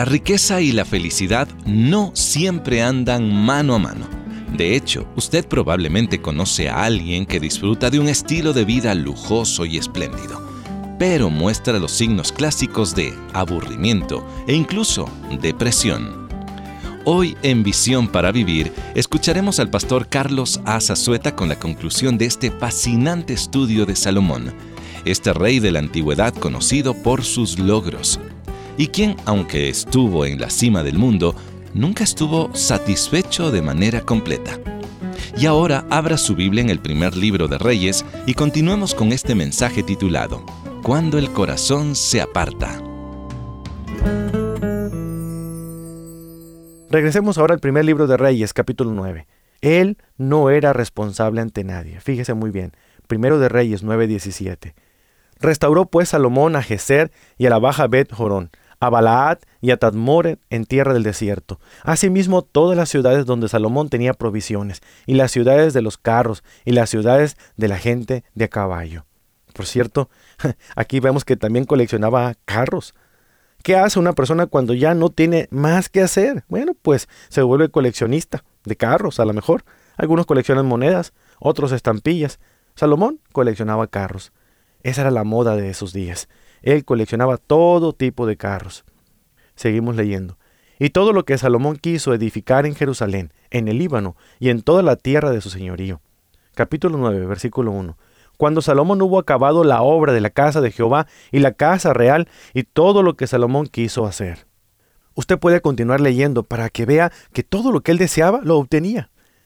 La riqueza y la felicidad no siempre andan mano a mano. De hecho, usted probablemente conoce a alguien que disfruta de un estilo de vida lujoso y espléndido, pero muestra los signos clásicos de aburrimiento e incluso depresión. Hoy en Visión para Vivir escucharemos al pastor Carlos A. Zazueta con la conclusión de este fascinante estudio de Salomón, este rey de la antigüedad conocido por sus logros, y quien, aunque estuvo en la cima del mundo, nunca estuvo satisfecho de manera completa. Y ahora abra su Biblia en el primer libro de Reyes y continuemos con este mensaje titulado Cuando el corazón se aparta. Regresemos ahora al primer libro de Reyes, capítulo 9. Él no era responsable ante nadie. Fíjese muy bien. Primero de Reyes 9:17. Restauró pues Salomón a Gezer y a la baja Bet-Jorón, a Balaad y a Tadmor en tierra del desierto. Asimismo, todas las ciudades donde Salomón tenía provisiones, y las ciudades de los carros, y las ciudades de la gente de a caballo. Por cierto, aquí vemos que también coleccionaba carros. ¿Qué hace una persona cuando ya no tiene más que hacer? Bueno, pues se vuelve coleccionista de carros, a lo mejor. Algunos coleccionan monedas, otros estampillas. Salomón coleccionaba carros. Esa era la moda de esos días. Él coleccionaba todo tipo de carros. Seguimos leyendo. Y todo lo que Salomón quiso edificar en Jerusalén, en el Líbano y en toda la tierra de su señorío. Capítulo 9, versículo 1. Cuando Salomón hubo acabado la obra de la casa de Jehová y la casa real y todo lo que Salomón quiso hacer. Usted puede continuar leyendo para que vea que todo lo que él deseaba lo obtenía.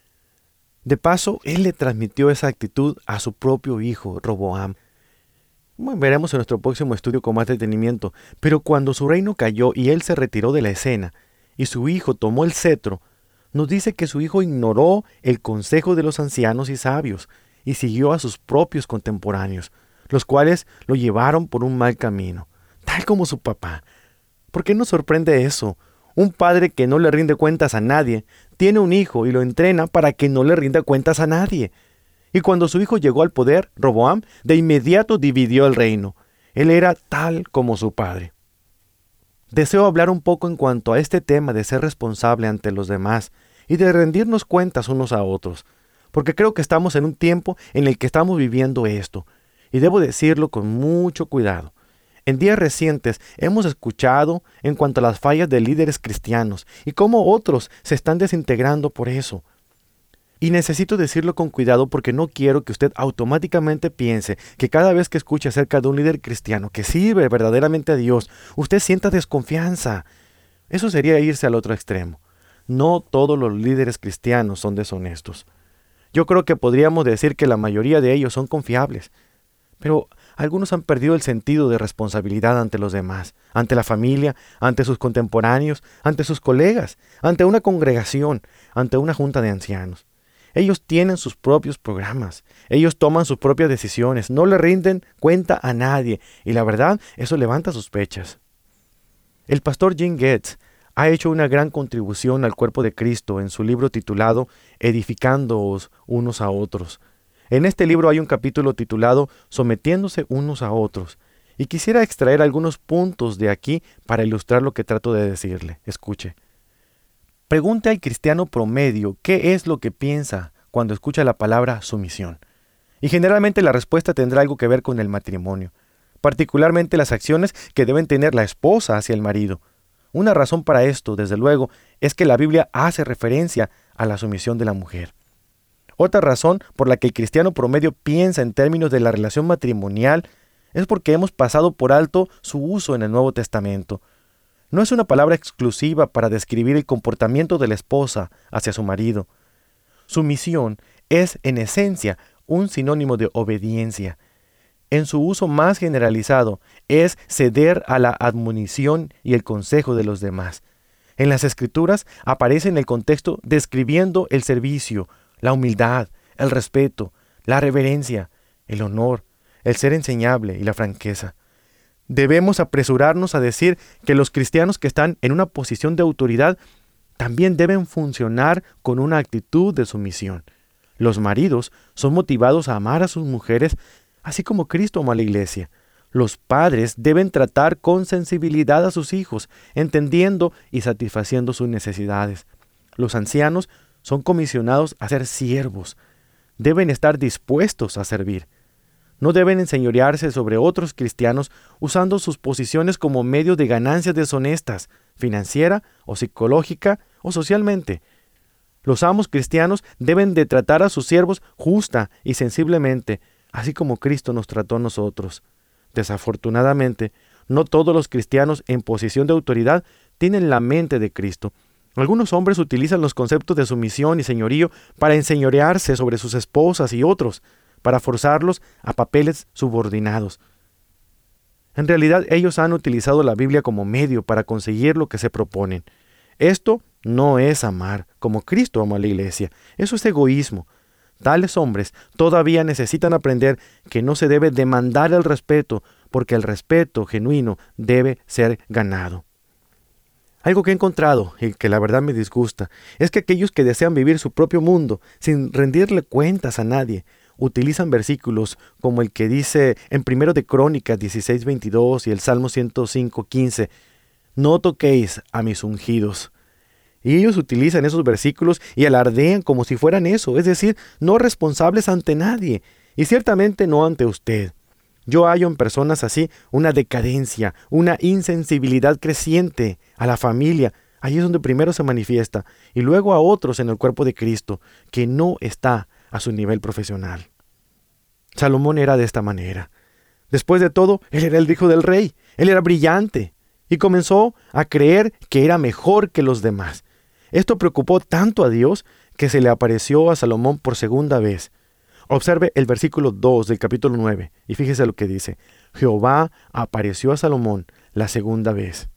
De paso, él le transmitió esa actitud a su propio hijo, Roboam. Bueno, veremos en nuestro próximo estudio con más detenimiento, pero cuando su reino cayó y él se retiró de la escena, y su hijo tomó el cetro, nos dice que su hijo ignoró el consejo de los ancianos y sabios, y siguió a sus propios contemporáneos, los cuales lo llevaron por un mal camino, tal como su papá. ¿Por qué nos sorprende eso? Un padre que no le rinde cuentas a nadie, tiene un hijo y lo entrena para que no le rinda cuentas a nadie. Y cuando su hijo llegó al poder, Roboam, de inmediato dividió el reino. Él era tal como su padre. Deseo hablar un poco en cuanto a este tema de ser responsable ante los demás y de rendirnos cuentas unos a otros, porque creo que estamos en un tiempo en el que estamos viviendo esto, y debo decirlo con mucho cuidado. En días recientes hemos escuchado en cuanto a las fallas de líderes cristianos y cómo otros se están desintegrando por eso. Y necesito decirlo con cuidado porque no quiero que usted automáticamente piense que cada vez que escuche acerca de un líder cristiano que sirve verdaderamente a Dios, usted sienta desconfianza. Eso sería irse al otro extremo. No todos los líderes cristianos son deshonestos. Yo creo que podríamos decir que la mayoría de ellos son confiables, pero algunos han perdido el sentido de responsabilidad ante los demás, ante la familia, ante sus contemporáneos, ante sus colegas, ante una congregación, ante una junta de ancianos. Ellos tienen sus propios programas, ellos toman sus propias decisiones, no le rinden cuenta a nadie, y la verdad, eso levanta sospechas. El pastor Jim Getz ha hecho una gran contribución al cuerpo de Cristo en su libro titulado Edificándoos unos a otros. En este libro hay un capítulo titulado Sometiéndose unos a otros, y quisiera extraer algunos puntos de aquí para ilustrar lo que trato de decirle. Escuche. Pregunte al cristiano promedio qué es lo que piensa cuando escucha la palabra sumisión. Y generalmente la respuesta tendrá algo que ver con el matrimonio, particularmente las acciones que deben tener la esposa hacia el marido. Una razón para esto, desde luego, es que la Biblia hace referencia a la sumisión de la mujer. Otra razón por la que el cristiano promedio piensa en términos de la relación matrimonial es porque hemos pasado por alto su uso en el Nuevo Testamento. No es una palabra exclusiva para describir el comportamiento de la esposa hacia su marido. Sumisión es, en esencia, un sinónimo de obediencia. En su uso más generalizado, es ceder a la admonición y el consejo de los demás. En las Escrituras aparece en el contexto describiendo el servicio, la humildad, el respeto, la reverencia, el honor, el ser enseñable y la franqueza. Debemos apresurarnos a decir que los cristianos que están en una posición de autoridad también deben funcionar con una actitud de sumisión. Los maridos son motivados a amar a sus mujeres así como Cristo amó a la iglesia. Los padres deben tratar con sensibilidad a sus hijos, entendiendo y satisfaciendo sus necesidades. Los ancianos son comisionados a ser siervos. Deben estar dispuestos a servir. No deben enseñorearse sobre otros cristianos usando sus posiciones como medio de ganancias deshonestas, financiera o psicológica o socialmente. Los amos cristianos deben de tratar a sus siervos justa y sensiblemente, así como Cristo nos trató a nosotros. Desafortunadamente, no todos los cristianos en posición de autoridad tienen la mente de Cristo. Algunos hombres utilizan los conceptos de sumisión y señorío para enseñorearse sobre sus esposas y otros, para forzarlos a papeles subordinados. En realidad, ellos han utilizado la Biblia como medio para conseguir lo que se proponen. Esto no es amar como Cristo amó a la iglesia. Eso es egoísmo. Tales hombres todavía necesitan aprender que no se debe demandar el respeto, porque el respeto genuino debe ser ganado. Algo que he encontrado, y que la verdad me disgusta, es que aquellos que desean vivir su propio mundo, sin rendirle cuentas a nadie, utilizan versículos como el que dice en 1 de Crónicas 16:22 y el Salmo 105:15, no toquéis a mis ungidos. Y ellos utilizan esos versículos y alardean como si fueran eso, es decir, no responsables ante nadie, y ciertamente no ante usted. Yo hallo en personas así una decadencia, una insensibilidad creciente a la familia. Allí es donde primero se manifiesta, y luego a otros en el cuerpo de Cristo, que no está a su nivel profesional. Salomón era de esta manera. Después de todo, él era el hijo del rey, él era brillante, y comenzó a creer que era mejor que los demás. Esto preocupó tanto a Dios que se le apareció a Salomón por segunda vez. Observe el versículo 2 del capítulo 9 y fíjese lo que dice. Jehová apareció a Salomón la segunda vez.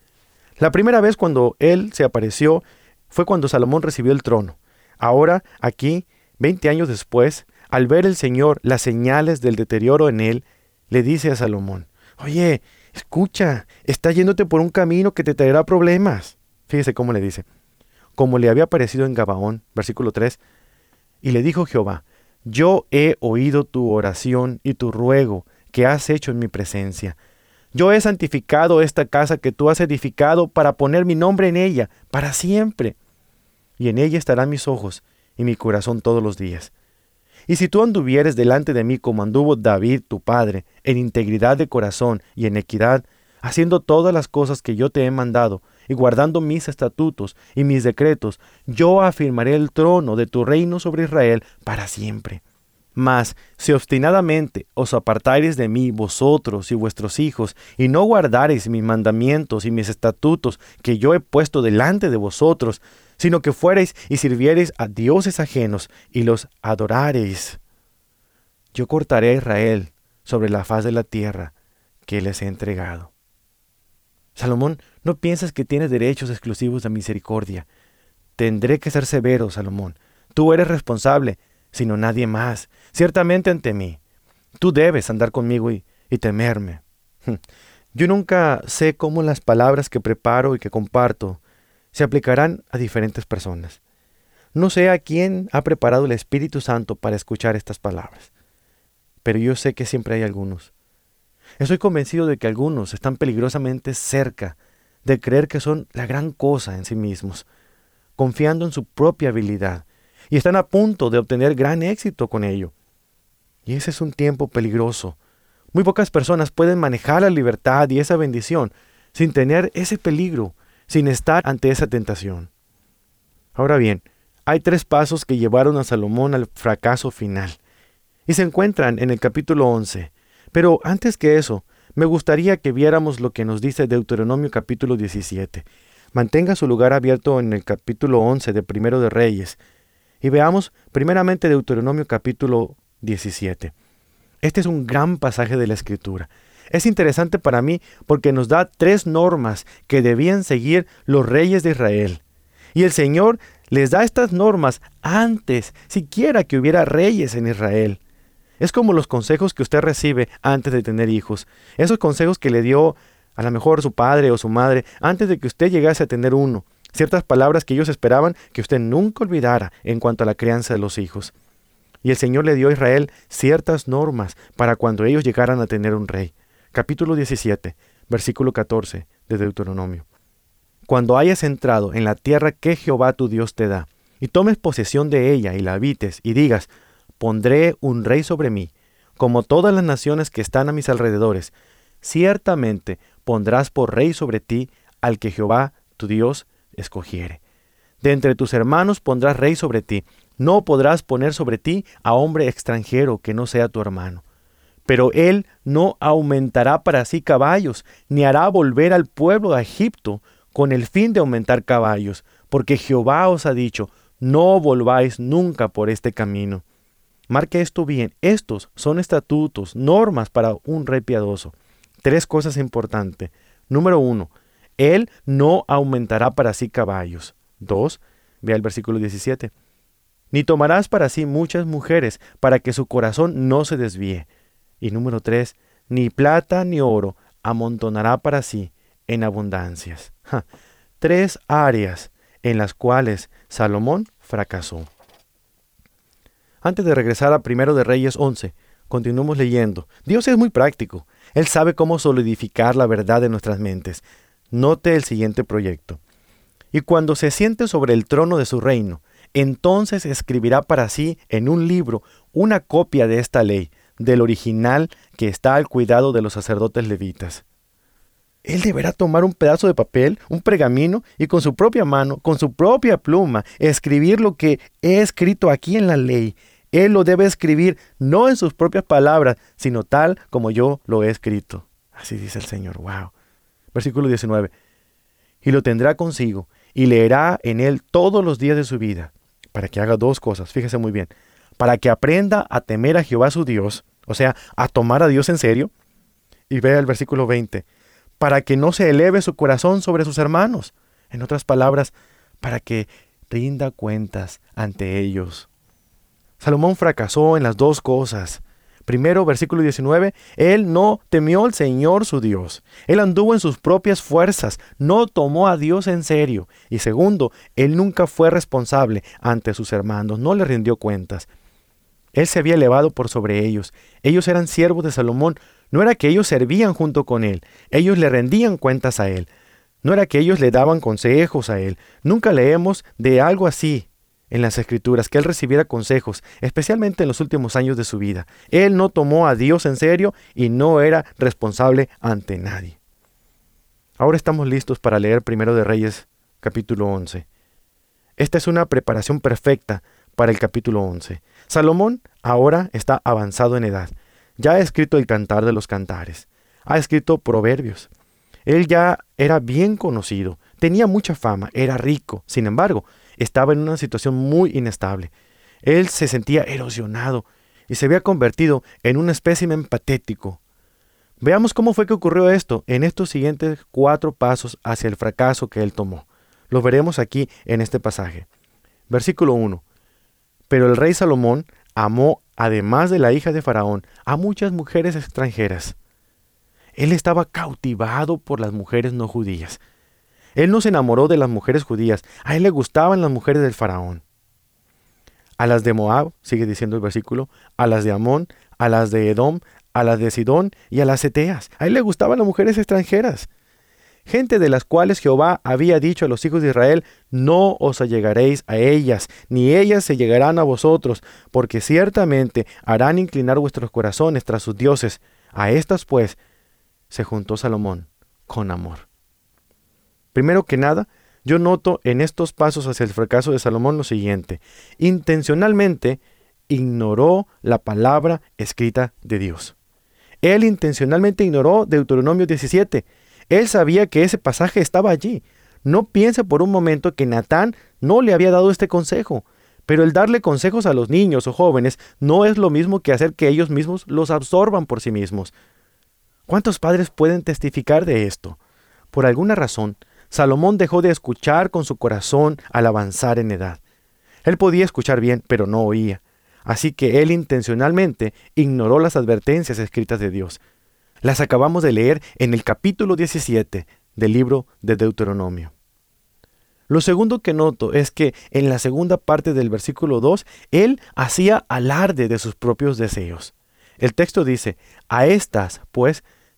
La primera vez cuando él se apareció fue cuando Salomón recibió el trono. Ahora, aquí, 20 años después, al ver el Señor las señales del deterioro en él, le dice a Salomón, oye, escucha, está yéndote por un camino que te traerá problemas. Fíjese cómo le dice. Como le había aparecido en Gabaón, versículo 3, y le dijo Jehová, yo he oído tu oración y tu ruego que has hecho en mi presencia. Yo he santificado esta casa que tú has edificado para poner mi nombre en ella, para siempre. Y en ella estarán mis ojos y mi corazón todos los días. Y si tú anduvieres delante de mí como anduvo David tu padre, en integridad de corazón y en equidad, haciendo todas las cosas que yo te he mandado, y guardando mis estatutos y mis decretos, yo afirmaré el trono de tu reino sobre Israel para siempre. Mas, si obstinadamente os apartareis de mí vosotros y vuestros hijos, y no guardareis mis mandamientos y mis estatutos que yo he puesto delante de vosotros, sino que fuereis y sirviereis a dioses ajenos y los adorareis, yo cortaré a Israel sobre la faz de la tierra que les he entregado. Salomón, no pienses que tienes derechos exclusivos de misericordia. Tendré que ser severo, Salomón. Tú eres responsable, sino nadie más, ciertamente ante mí. Tú debes andar conmigo y temerme. Yo nunca sé cómo las palabras que preparo y que comparto se aplicarán a diferentes personas. No sé a quién ha preparado el Espíritu Santo para escuchar estas palabras, pero yo sé que siempre hay algunos. Estoy convencido de que algunos están peligrosamente cerca de creer que son la gran cosa en sí mismos, confiando en su propia habilidad, y están a punto de obtener gran éxito con ello. Y ese es un tiempo peligroso. Muy pocas personas pueden manejar la libertad y esa bendición sin tener ese peligro, sin estar ante esa tentación. Ahora bien, hay 3 pasos que llevaron a Salomón al fracaso final, y se encuentran en el capítulo 11. Pero antes que eso, me gustaría que viéramos lo que nos dice Deuteronomio capítulo 17. Mantenga su lugar abierto en el capítulo 11 de Primero de Reyes y veamos primeramente Deuteronomio capítulo 17. Este es un gran pasaje de la Escritura. Es interesante para mí porque nos da 3 normas que debían seguir los reyes de Israel. Y el Señor les da estas normas antes siquiera que hubiera reyes en Israel. Es como los consejos que usted recibe antes de tener hijos. Esos consejos que le dio a lo mejor su padre o su madre antes de que usted llegase a tener uno. Ciertas palabras que ellos esperaban que usted nunca olvidara en cuanto a la crianza de los hijos. Y el Señor le dio a Israel ciertas normas para cuando ellos llegaran a tener un rey. capítulo 17, versículo 14 de Deuteronomio. Cuando hayas entrado en la tierra que Jehová tu Dios te da, y tomes posesión de ella y la habites, y digas, pondré un rey sobre mí, como todas las naciones que están a mis alrededores, ciertamente pondrás por rey sobre ti al que Jehová tu Dios escogiere. De entre tus hermanos pondrás rey sobre ti. No podrás poner sobre ti a hombre extranjero que no sea tu hermano. Pero él no aumentará para sí caballos, ni hará volver al pueblo de Egipto con el fin de aumentar caballos, porque Jehová os ha dicho, no volváis nunca por este camino. Marque esto bien, estos son estatutos, normas para un rey piadoso. 3 cosas importantes. Número 1, él no aumentará para sí caballos. 2, vea el versículo 17. Ni tomarás para sí muchas mujeres, para que su corazón no se desvíe. Y número 3, ni plata ni oro amontonará para sí en abundancias. 3 áreas en las cuales Salomón fracasó. Antes de regresar a 1 de Reyes 11, continuemos leyendo. Dios es muy práctico. Él sabe cómo solidificar la verdad en nuestras mentes. Note el siguiente proyecto. Y cuando se siente sobre el trono de su reino, entonces escribirá para sí en un libro una copia de esta ley, del original que está al cuidado de los sacerdotes levitas. Él deberá tomar un pedazo de papel, un pergamino, y con su propia mano, con su propia pluma, escribir lo que he escrito aquí en la ley. Él lo debe escribir no en sus propias palabras, sino tal como yo lo he escrito. Así dice el Señor. ¡Wow! Versículo 19. Y lo tendrá consigo, y leerá en él todos los días de su vida, para que haga 2 cosas, fíjese muy bien, para que aprenda a temer a Jehová su Dios, o sea, a tomar a Dios en serio, y vea el versículo 20, para que no se eleve su corazón sobre sus hermanos, en otras palabras, para que rinda cuentas ante ellos. Salomón fracasó en las 2 cosas. Primero, versículo 19, él no temió al Señor su Dios. Él anduvo en sus propias fuerzas, no tomó a Dios en serio. Y segundo, él nunca fue responsable ante sus hermanos, no le rindió cuentas. Él se había elevado por sobre ellos. Ellos eran siervos de Salomón. No era que ellos servían junto con él. Ellos le rendían cuentas a él. No era que ellos le daban consejos a él. Nunca leemos de algo así en las Escrituras, que él recibiera consejos, especialmente en los últimos años de su vida. Él no tomó a Dios en serio y no era responsable ante nadie. Ahora estamos listos para leer 1 de Reyes, capítulo 11. Esta es una preparación perfecta para el capítulo 11. Salomón ahora está avanzado en edad. Ya ha escrito el Cantar de los Cantares. Ha escrito Proverbios. Él ya era bien conocido, tenía mucha fama, era rico. Sin embargo, estaba en una situación muy inestable. Él se sentía erosionado y se había convertido en un espécimen patético. Veamos cómo fue que ocurrió esto en estos siguientes 4 pasos hacia el fracaso que él tomó. Lo veremos aquí en este pasaje. Versículo 1. Pero el rey Salomón amó, además de la hija de Faraón, a muchas mujeres extranjeras. Él estaba cautivado por las mujeres no judías. Él no se enamoró de las mujeres judías, a él le gustaban las mujeres del faraón. A las de Moab, sigue diciendo el versículo, a las de Amón, a las de Edom, a las de Sidón y a las Eteas. A él le gustaban las mujeres extranjeras. Gente de las cuales Jehová había dicho a los hijos de Israel, no os allegaréis a ellas, ni ellas se llegarán a vosotros, porque ciertamente harán inclinar vuestros corazones tras sus dioses. A estas pues se juntó Salomón con amor. Primero que nada, yo noto en estos pasos hacia el fracaso de Salomón lo siguiente. Intencionalmente ignoró la palabra escrita de Dios. Él intencionalmente ignoró Deuteronomio 17. Él sabía que ese pasaje estaba allí. No piense por un momento que Natán no le había dado este consejo. Pero el darle consejos a los niños o jóvenes no es lo mismo que hacer que ellos mismos los absorban por sí mismos. ¿Cuántos padres pueden testificar de esto? Por alguna razón, Salomón dejó de escuchar con su corazón al avanzar en edad. Él podía escuchar bien, pero no oía. Así que él intencionalmente ignoró las advertencias escritas de Dios. Las acabamos de leer en el capítulo 17 del libro de Deuteronomio. Lo segundo que noto es que en la segunda parte del versículo 2, él hacía alarde de sus propios deseos. El texto dice, a estas, pues,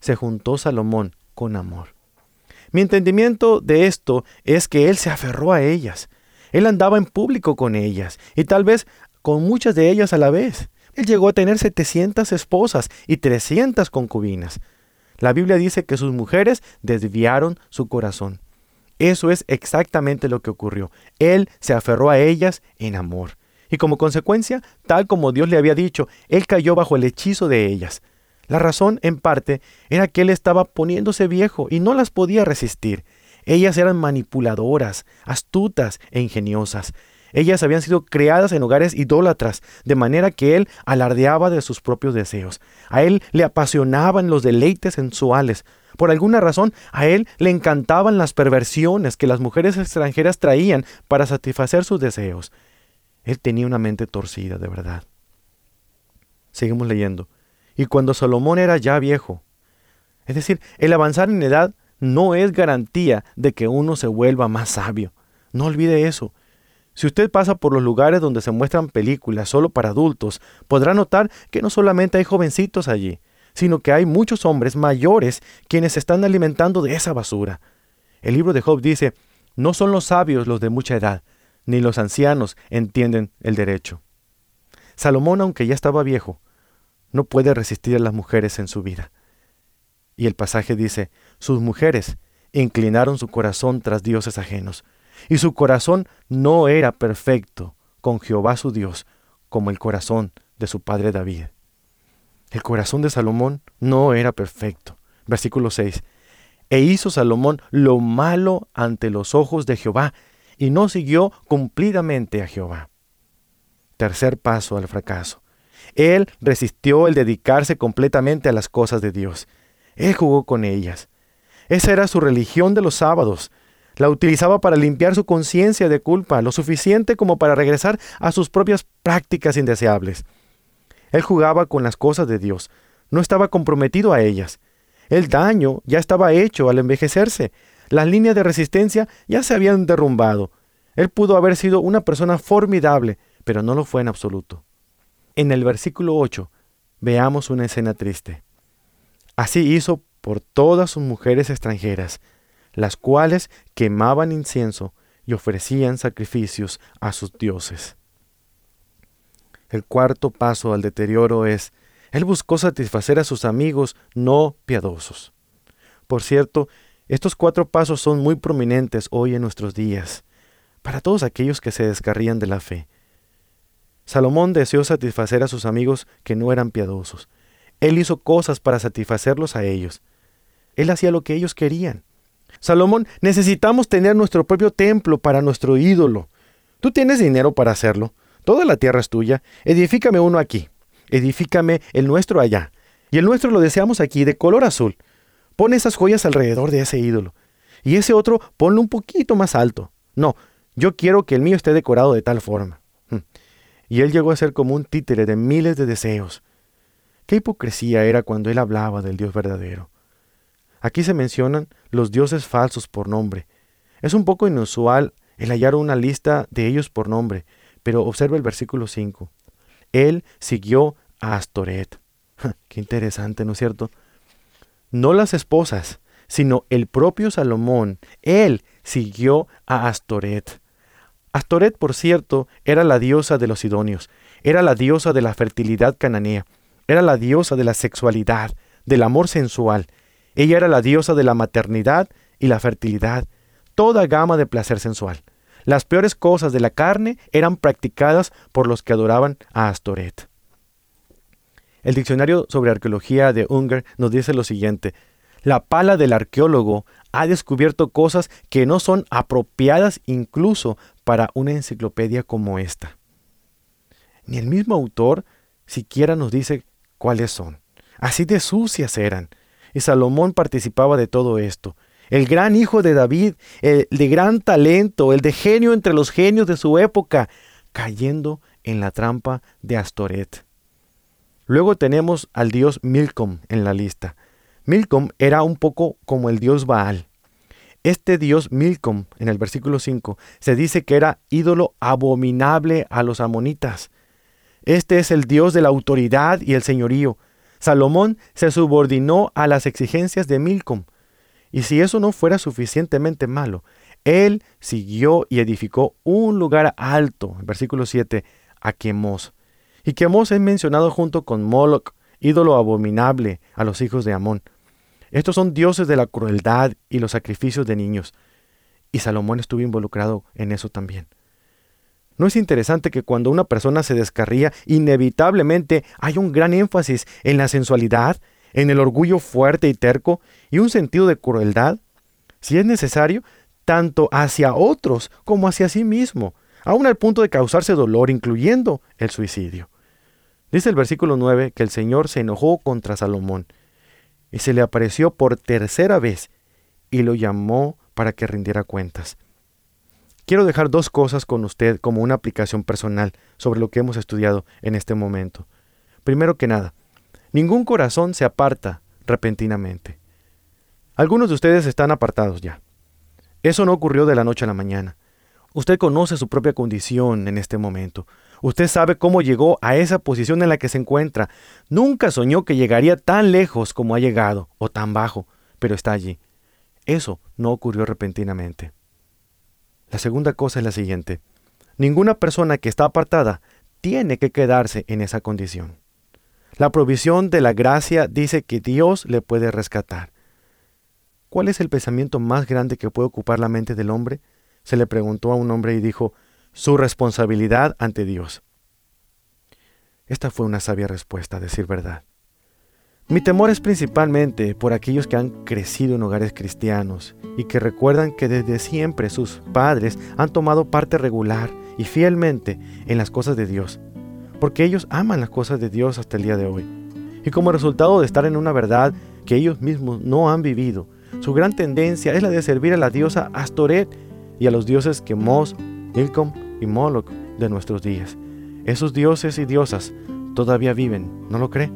se juntó Salomón con amor. Mi entendimiento de esto es que él se aferró a ellas. Él andaba en público con ellas y tal vez con muchas de ellas a la vez. Él llegó a tener 700 esposas y 300 concubinas. La Biblia dice que sus mujeres desviaron su corazón. Eso es exactamente lo que ocurrió. Él se aferró a ellas en amor. Y como consecuencia, tal como Dios le había dicho, él cayó bajo el hechizo de ellas. La razón, en parte, era que él estaba poniéndose viejo y no las podía resistir. Ellas eran manipuladoras, astutas e ingeniosas. Ellas habían sido creadas en hogares idólatras, de manera que él alardeaba de sus propios deseos. A él le apasionaban los deleites sensuales. Por alguna razón, a él le encantaban las perversiones que las mujeres extranjeras traían para satisfacer sus deseos. Él tenía una mente torcida, de verdad. Seguimos leyendo. Y cuando Salomón era ya viejo, es decir, el avanzar en edad no es garantía de que uno se vuelva más sabio. No olvide eso. Si usted pasa por los lugares donde se muestran películas solo para adultos, podrá notar que no solamente hay jovencitos allí, sino que hay muchos hombres mayores quienes se están alimentando de esa basura. El libro de Job dice, no son los sabios los de mucha edad, ni los ancianos entienden el derecho. Salomón, aunque ya estaba viejo, no puede resistir a las mujeres en su vida. Y el pasaje dice, sus mujeres inclinaron su corazón tras dioses ajenos, y su corazón no era perfecto con Jehová su Dios, como el corazón de su padre David. El corazón de Salomón no era perfecto. Versículo 6. E hizo Salomón lo malo ante los ojos de Jehová, y no siguió cumplidamente a Jehová. Tercer paso al fracaso. Él resistió el dedicarse completamente a las cosas de Dios. Él jugó con ellas. Esa era su religión de los sábados. La utilizaba para limpiar su conciencia de culpa, lo suficiente como para regresar a sus propias prácticas indeseables. Él jugaba con las cosas de Dios. No estaba comprometido a ellas. El daño ya estaba hecho al envejecerse. Las líneas de resistencia ya se habían derrumbado. Él pudo haber sido una persona formidable, pero no lo fue en absoluto. En el versículo 8, veamos una escena triste. Así hizo por todas sus mujeres extranjeras, las cuales quemaban incienso y ofrecían sacrificios a sus dioses. El cuarto paso al deterioro es, él buscó satisfacer a sus amigos no piadosos. Por cierto, estos 4 pasos son muy prominentes hoy en nuestros días, para todos aquellos que se descarrían de la fe. Salomón deseó satisfacer a sus amigos que no eran piadosos. Él hizo cosas para satisfacerlos a ellos. Él hacía lo que ellos querían. Salomón, necesitamos tener nuestro propio templo para nuestro ídolo. Tú tienes dinero para hacerlo. Toda la tierra es tuya. Edifícame uno aquí. Edifícame el nuestro allá. Y el nuestro lo deseamos aquí, de color azul. Pon esas joyas alrededor de ese ídolo. Y ese otro ponlo un poquito más alto. No, yo quiero que el mío esté decorado de tal forma. Y él llegó a ser como un títere de miles de deseos. Qué hipocresía era cuando él hablaba del Dios verdadero. Aquí se mencionan los dioses falsos por nombre. Es un poco inusual el hallar una lista de ellos por nombre, pero observa el versículo 5. Él siguió a Astoret. Qué interesante, ¿no es cierto? No las esposas, sino el propio Salomón. Él siguió a Astoret. Astoret, por cierto, era la diosa de los sidonios, era la diosa de la fertilidad cananea, era la diosa de la sexualidad, del amor sensual. Ella era la diosa de la maternidad y la fertilidad, toda gama de placer sensual. Las peores cosas de la carne eran practicadas por los que adoraban a Astoret. El diccionario sobre arqueología de Unger nos dice lo siguiente: la pala del arqueólogo ha descubierto cosas que no son apropiadas incluso para una enciclopedia como esta. Ni el mismo autor siquiera nos dice cuáles son. Así de sucias eran. Y Salomón participaba de todo esto. El gran hijo de David, el de gran talento, el de genio entre los genios de su época, cayendo en la trampa de Astoret. Luego tenemos al dios Milcom en la lista. Milcom era un poco como el dios Baal. Este dios Milcom, en el versículo 5, se dice que era ídolo abominable a los amonitas. Este es el dios de la autoridad y el señorío. Salomón se subordinó a las exigencias de Milcom. Y si eso no fuera suficientemente malo, él siguió y edificó un lugar alto, en versículo 7, a Quemos. Y Quemos es mencionado junto con Moloch, ídolo abominable a los hijos de Amón. Estos son dioses de la crueldad y los sacrificios de niños. Y Salomón estuvo involucrado en eso también. ¿No es interesante que cuando una persona se descarría, inevitablemente hay un gran énfasis en la sensualidad, en el orgullo fuerte y terco y un sentido de crueldad? Si es necesario, tanto hacia otros como hacia sí mismo, aún al punto de causarse dolor, incluyendo el suicidio. Dice el versículo 9 que el Señor se enojó contra Salomón y se le apareció por tercera vez y lo llamó para que rindiera cuentas. Quiero dejar dos cosas con usted como una aplicación personal sobre lo que hemos estudiado en este momento. Primero que nada, ningún corazón se aparta repentinamente. Algunos de ustedes están apartados ya. Eso no ocurrió de la noche a la mañana. Usted conoce su propia condición en este momento. Usted sabe cómo llegó a esa posición en la que se encuentra. Nunca soñó que llegaría tan lejos como ha llegado, o tan bajo, pero está allí. Eso no ocurrió repentinamente. La segunda cosa es la siguiente. Ninguna persona que está apartada tiene que quedarse en esa condición. La provisión de la gracia dice que Dios le puede rescatar. ¿Cuál es el pensamiento más grande que puede ocupar la mente del hombre? Se le preguntó a un hombre y dijo, su responsabilidad ante Dios. Esta fue una sabia respuesta, a decir verdad. Mi temor es principalmente por aquellos que han crecido en hogares cristianos y que recuerdan que desde siempre sus padres han tomado parte regular y fielmente en las cosas de Dios, porque ellos aman las cosas de Dios hasta el día de hoy. Y como resultado de estar en una verdad que ellos mismos no han vivido, su gran tendencia es la de servir a la diosa Astoret y a los dioses Quemos, Milcom y Moloch de nuestros días. Esos dioses y diosas todavía viven, ¿no lo cree?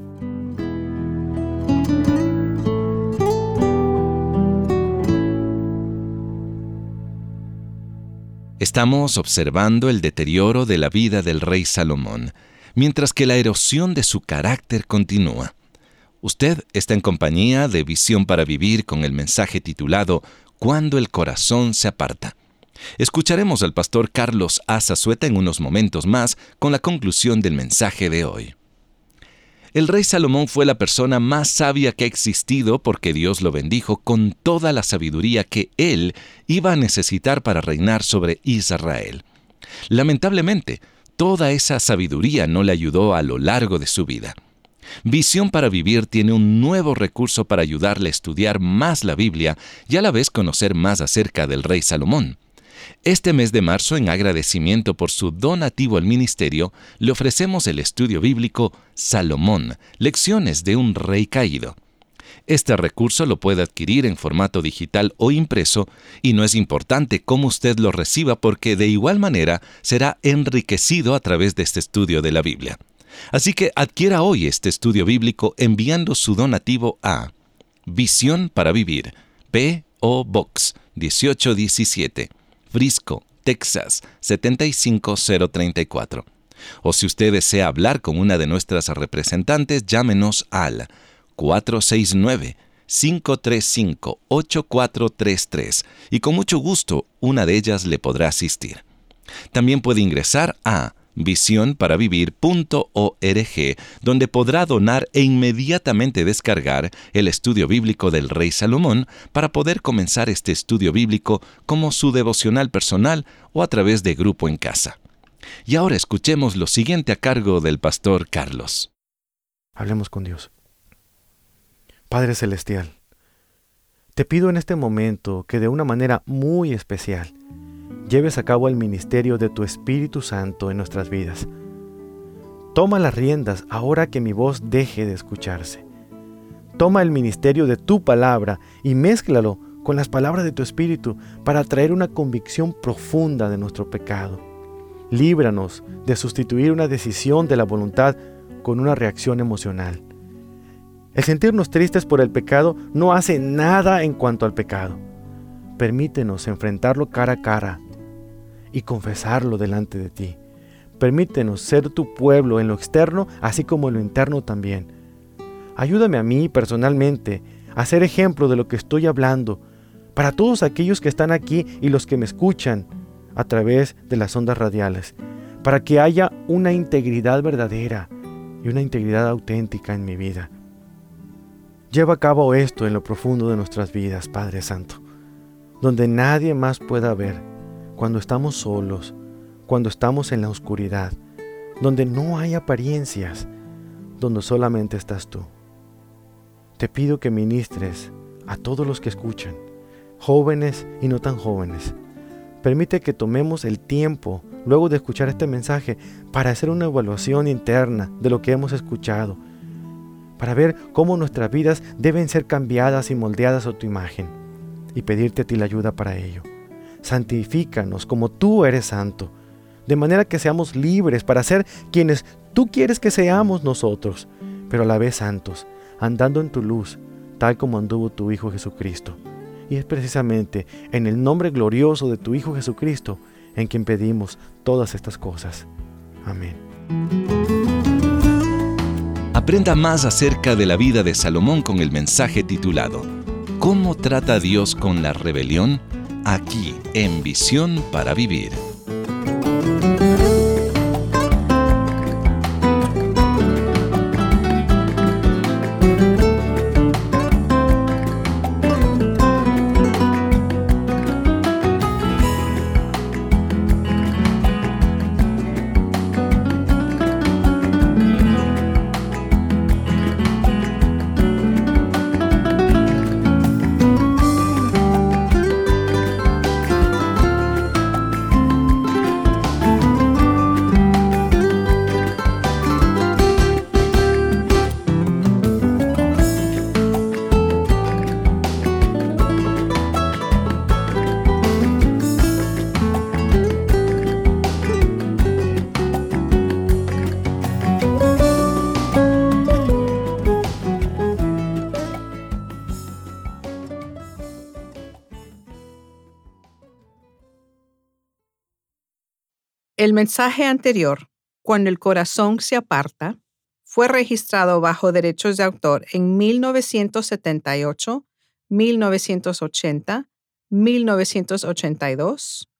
Estamos observando el deterioro de la vida del rey Salomón, mientras que la erosión de su carácter continúa. Usted está en compañía de Visión para Vivir con el mensaje titulado Cuando el corazón se aparta. Escucharemos al pastor Carlos A. Zazueta en unos momentos más con la conclusión del mensaje de hoy. El rey Salomón fue la persona más sabia que ha existido porque Dios lo bendijo con toda la sabiduría que él iba a necesitar para reinar sobre Israel. Lamentablemente, toda esa sabiduría no le ayudó a lo largo de su vida. Visión para Vivir tiene un nuevo recurso para ayudarle a estudiar más la Biblia y a la vez conocer más acerca del rey Salomón. Este mes de marzo, en agradecimiento por su donativo al ministerio, le ofrecemos el estudio bíblico Salomón, Lecciones de un Rey Caído. Este recurso lo puede adquirir en formato digital o impreso y no es importante cómo usted lo reciba porque de igual manera será enriquecido a través de este estudio de la Biblia. Así que adquiera hoy este estudio bíblico enviando su donativo a Visión para Vivir, P.O. Box 1817. Frisco, Texas, 75034. O si usted desea hablar con una de nuestras representantes, llámenos al 469-535-8433 y con mucho gusto una de ellas le podrá asistir. También puede ingresar a visionparavivir.org, donde podrá donar e inmediatamente descargar el estudio bíblico del Rey Salomón para poder comenzar este estudio bíblico como su devocional personal o a través de grupo en casa. Y ahora escuchemos lo siguiente a cargo del pastor Carlos. Hablemos con Dios. Padre Celestial, te pido en este momento que de una manera muy especial lleves a cabo el ministerio de tu Espíritu Santo en nuestras vidas. Toma las riendas ahora que mi voz deje de escucharse. Toma el ministerio de tu palabra y mézclalo con las palabras de tu Espíritu para traer una convicción profunda de nuestro pecado. Líbranos de sustituir una decisión de la voluntad con una reacción emocional. El sentirnos tristes por el pecado no hace nada en cuanto al pecado. Permítenos enfrentarlo cara a cara y confesarlo delante de ti. Permítenos ser tu pueblo en lo externo, así como en lo interno también. Ayúdame a mí personalmente a ser ejemplo de lo que estoy hablando para todos aquellos que están aquí y los que me escuchan a través de las ondas radiales, para que haya una integridad verdadera y una integridad auténtica en mi vida. Lleva a cabo esto en lo profundo de nuestras vidas, Padre Santo, donde nadie más pueda ver, cuando estamos solos, cuando estamos en la oscuridad, donde no hay apariencias, donde solamente estás tú. Te pido que ministres a todos los que escuchan, jóvenes y no tan jóvenes. Permite que tomemos el tiempo, luego de escuchar este mensaje, para hacer una evaluación interna de lo que hemos escuchado, para ver cómo nuestras vidas deben ser cambiadas y moldeadas a tu imagen, y pedirte a ti la ayuda para ello. Santifícanos como tú eres santo, de manera que seamos libres para ser quienes tú quieres que seamos nosotros, pero a la vez santos, andando en tu luz, tal como anduvo tu Hijo Jesucristo. Y es precisamente en el nombre glorioso de tu Hijo Jesucristo en quien pedimos todas estas cosas. Amén. Aprenda más acerca de la vida de Salomón con el mensaje titulado ¿Cómo trata Dios con la rebelión? Aquí en Visión para Vivir. El mensaje anterior, cuando el corazón se aparta, fue registrado bajo derechos de autor en 1978, 1980, 1982,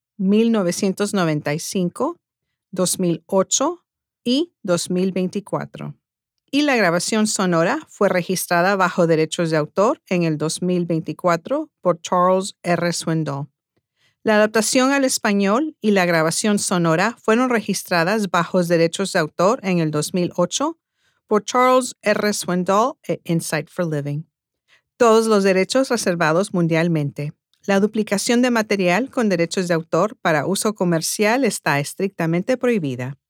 1995, 2008 y 2024. Y la grabación sonora fue registrada bajo derechos de autor en el 2024 por Charles R. Swindoll. La adaptación al español y la grabación sonora fueron registradas bajo derechos de autor en el 2008 por Charles R. Swindoll e Insight for Living. Todos los derechos reservados mundialmente. La duplicación de material con derechos de autor para uso comercial está estrictamente prohibida.